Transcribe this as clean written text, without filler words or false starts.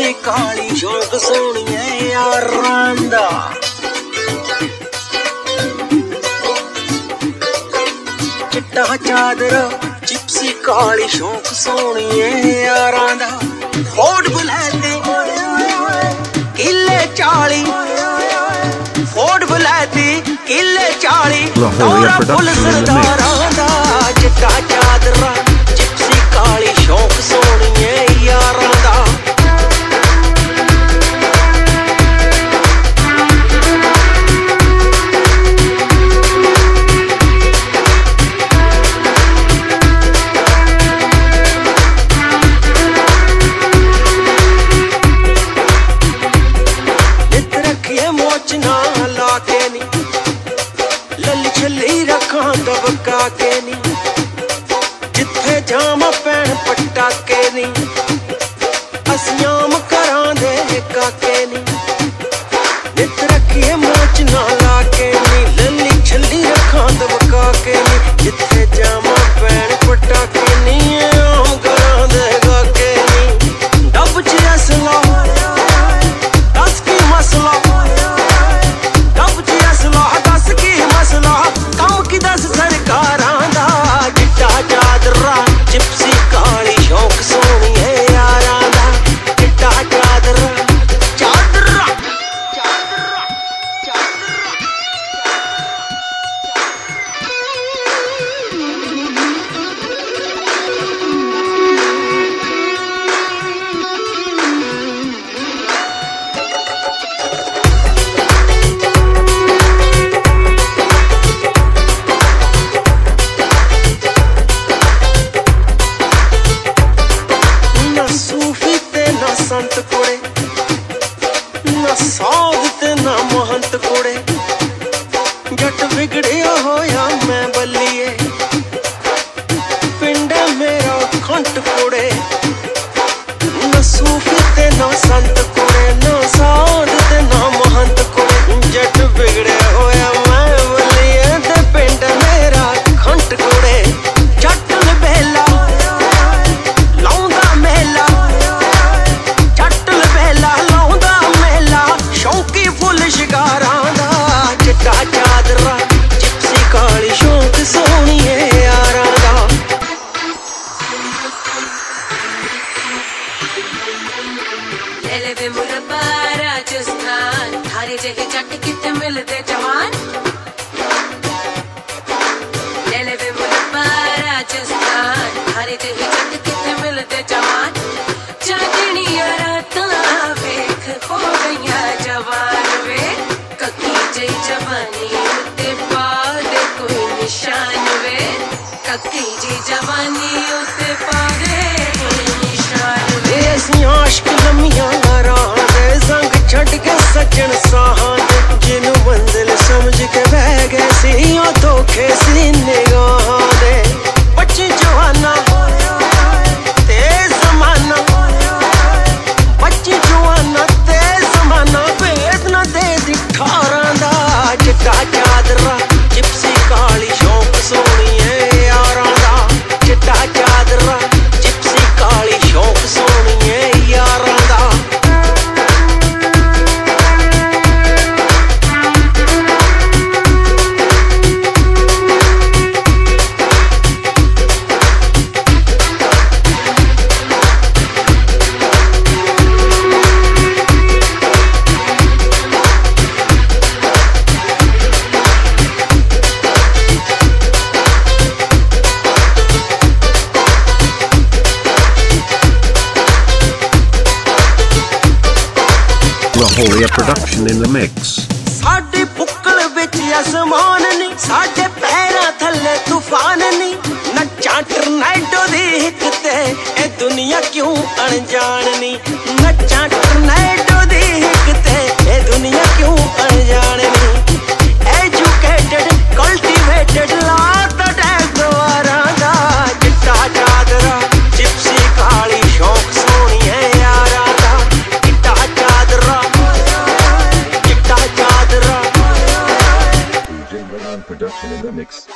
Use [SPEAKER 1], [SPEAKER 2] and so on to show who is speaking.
[SPEAKER 1] चिप्सी काली शौक सोनिए यारां दा चिट्टा चादर चिप्सी काली शौक सोनिए यारां दा फोर्ड बुलेट किले 40 फोर्ड बुलेट किले 40 दौरा फुल सरदारां दा चिट्टा चादर चिप्सी काली शौक सोनिए यारां दा दबका के नी जिथे जाम पैण पट्टा के नी असियाम करां दे काके नी नित रखिए मोच ना ला के नी लली छली रखां दबका के नी जिथे जाम पैण पट्टा के नी आम करां दे काके नी डब च असला दस की मसला डब च असला दस की मसला कम की दस सरकारां दा चिट्टा चादरा चिप्सी काली शौक सोनिए यारां दा चिट्टा चादरा चादरा संत कोड़े ना साध ते ना महंत कोड़े जट बिगड़िया होया मैं बल्लिए पिंड मेरा खंट कोड़े ना सूफी ते ना संत कोड़े ना साध ते ना महंत कोड़े जट बिगड़िया होया मैं बल्लिए ते पिंड मेरा खंट कोड़े जट बेला लाउंदा मेला शौकी फुल शिकारां दा चिट्टा चादरा चिप्सी काली शौक सोनिए यारां दा
[SPEAKER 2] ले ले वे मुरब्बा राजस्थान थारे जगह जट किते मिलदे जवान ले ले वे मुरब्बा राजस्थान थारे जगह जट किते मिलदे जवान चांदनिया रातां वेख हो गईया जवान वे ककी जई जवानी उते पा दे कोई निशान वे ककी जी जवानी उते पा दे कोई निशान वे
[SPEAKER 1] ऐसियां आशिक लम्मियां राहां दे संग छड्ड के सज्जन साहां दे जिन्नू मंजिल समझ के बह गए सी ओ धोखे सी निगाहां दे बच्ची जवाना तेज जमाना बच्ची जवाना तेज जमाना भेद ना दे दी 18 दा चिट्टा चादरा चिप्सी काली शौक सोनिए यारां दा चिट्टा चादरा चिप्सी काली शौक सोनिए यारां दा
[SPEAKER 3] Lahoria production in the mix.
[SPEAKER 1] साडे बुक्कल विच आसमान नी साडे पैरां थल्ले तूफान नी नच्चा टर्नेडो दी हिक ते ए दुनिया क्यों अनजान नी नच्चा टर्नेडो दी हिक ते ए दुनिया क्यों अनजान नी एजुकेटेड कल्टीवेटेड लात टैग द्वारां दा चिट्टा चादरा चिप्सी काली शौक सोनिए यारां दा चिट्टा चादरा
[SPEAKER 3] Production in the mix.